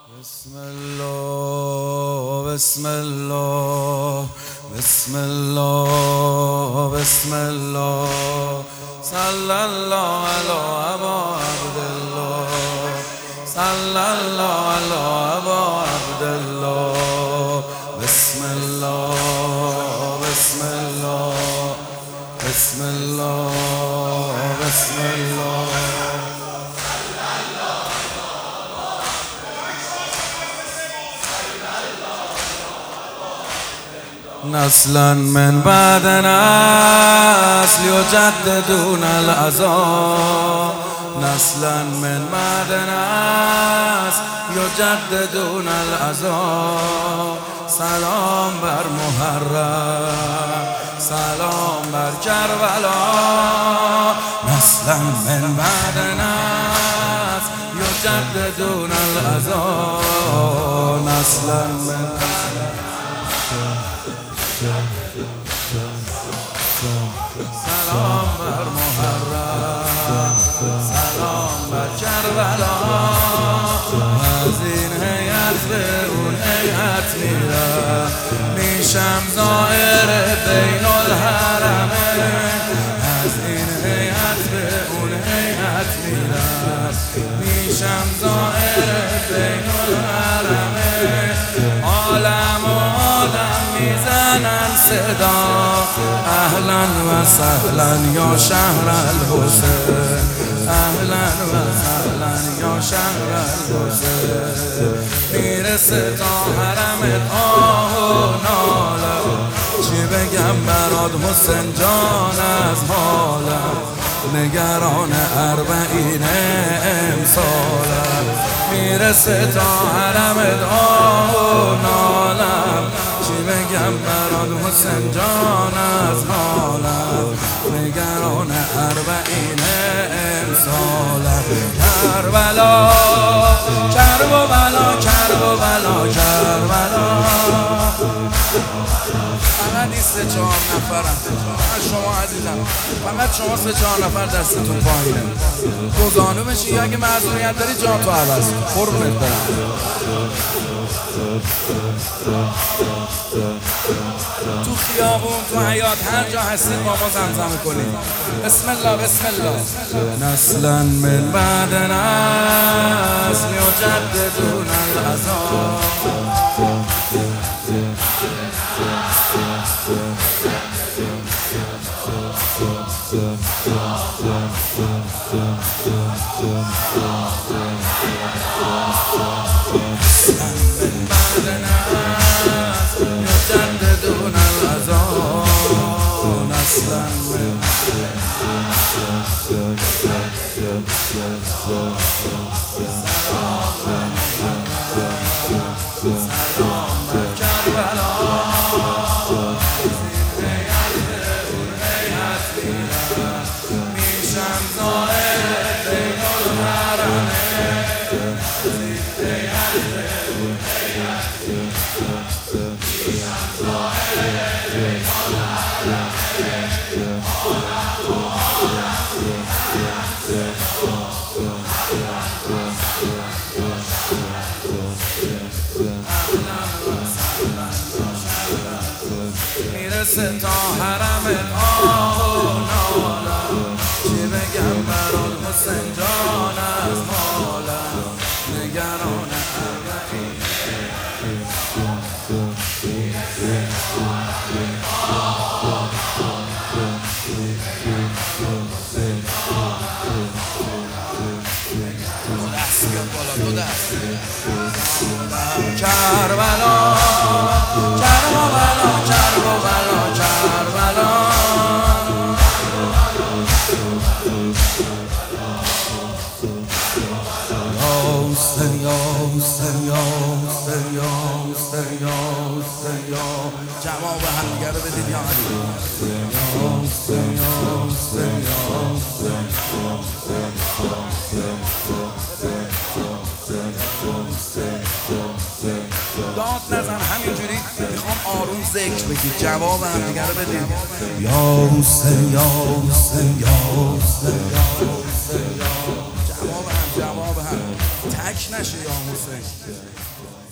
بسم الله بسم الله بسم الله بسم الله صلی الله علی ابا عبدالله صلی الله علی ابا عبدالله بسم الله بسم الله بسم الله بسم الله نسلا من بعد نسل يجددون العذاب نسلا من بعد نسل يجددون العذاب سلام بر محرم سلام بر کربلا نسلا من بعد نسل يجددون العذاب نسلا من سلام بر محرم سلام بر کربلا از این هیئت به اون هیئت میرم میشم زائر بین الحرمین از این هیئت به اون هیئت میرم میشم زائر بین الحرمین عالم و عالم میزنن صدا اهلا و سهلا یا شهر الحسین اهلا و سهلا یا شهر الحسین میرسه تا حرمت آه و ناله چی بگم برات حسین جان از حالم نگران اربعین امسالم میرسه تا حرمت آه و نالم چی بگم برات حسین جان از حالم نگران اربعین امسالم کربلا کرب و بلا کرب و بلا کربلا فقط این 3-4 نفرم فقط شما عزیزم فقط شما 3-4 نفر دستتون پایینه گزانو بشی یا اگه معذوریت داری جا تو عوض قربونت برم تو خیابون تو حیات هر جا هستید با ما زمزمه کنید بسم الله بسم الله نسلا من بعد نسل یجددون العذاب يجددون العذاب نسلا من سلام بر کربلا میشم زائر بین الحرمین میرسه تا حرمت آه و نالم چی بگم برات حسین جان از حالم نگران اربعین کربلا کربلا کربلا کربلا یا حسین یا حسین یا حسین یا حسین یا حسین یا جواب هم دیگه رو بدید یا علی یا حسین یا حسین یا حسین داد نزن همینجوری میخوام آروم ذکر بگید جواب هم دیگه رو بدید یا حسین یا حسین یا حسین یا حسین جواب هم جواب هم تک نشه یا حسین.